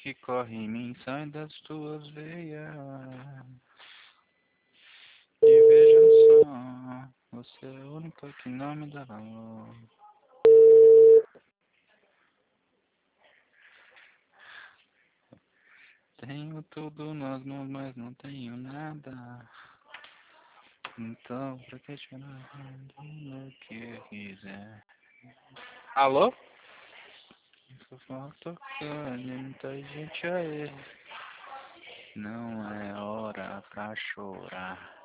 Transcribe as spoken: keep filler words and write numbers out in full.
que corre em mim sai das tuas veias. E veja só, você é a única que não me dá valor. Tenho tudo nas mãos, mas não tenho nada. Então, pra que chorar o que eu quiser? Alô? Só falta muita gente aí. Não é hora pra chorar.